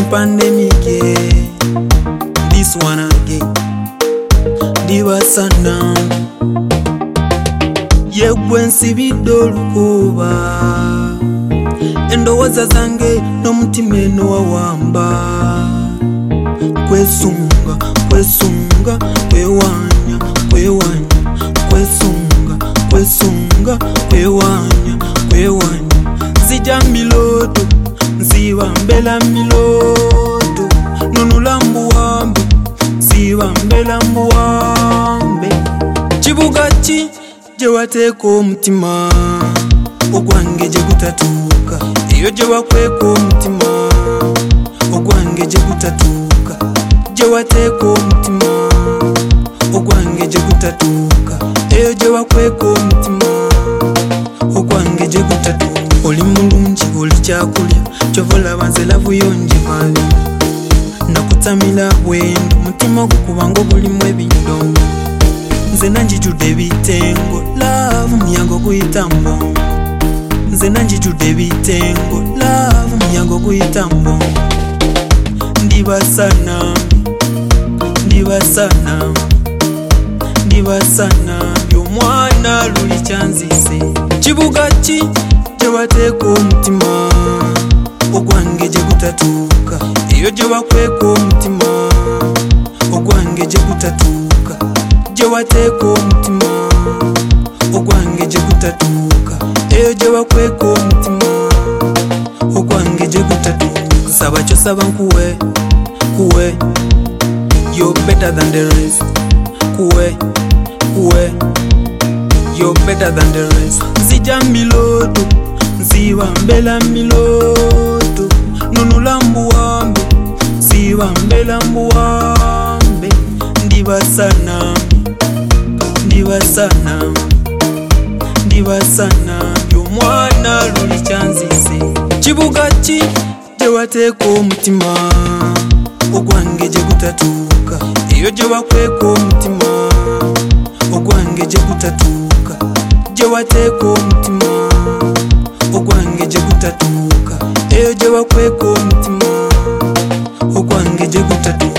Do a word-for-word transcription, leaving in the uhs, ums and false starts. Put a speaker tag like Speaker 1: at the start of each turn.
Speaker 1: pandemic, yeah. This one again. Diva sana yegwe nsibidde olukuuba endowooza zange n'omutima eno wawamba kwesunga kwesunga kwewanya kwewanya kwesunga kwesunga kwewanya kwewanya nzija miloto nziba mbela miloto nunula mbuwambe nziba mbela mbuwambe kibuga ki gye wateeka omutima ogwange gye gutatuuka eyo gye wakweka omutima ogwange gye gutatuuka gye wateeka omutima ogwange gye gutatuuka eyo gye wakweka omutima ogwange gye gutatuuka oli mulungi oli kyakulya kyova olaba nze lavuyonje mali nakutamira bwendo mutima gukubanga ogulimu ebindo nze nanjijudde ebitengo laavu muyango guyita mbongo nze nanjijudde ebitengo laavu muyango guyita mbongo ndibasana ndibasana ndibasana by'omwana luli kyanzise kibuga ki gye wateeka omutima ogwange gye gutatuuka eyo gye wakweka omutima ogwange gye gutatuuka gye wateeka omutima ogwange gye gutatuuka eyo gye wakweka omutima ogwange gye gutatuuka saba kyosaba nkuwe kuwe you're better than the rest kuwe kuwe you're better than the rest nzija miloto nziba mbela miloto nunula mbuwambe nziba mbela mbuwambe ndibasana ndibasana ndibasana by'omwana luli kyanzise kibuga ki gye wateeka omutima ogwange gye gutatuuka eyo gye wakweka omutima ogwange gye gutatuuka gye wateeka omutima ogwange gye gutatuuka eyo gye wakweka omutima ogwange gye gutatuuka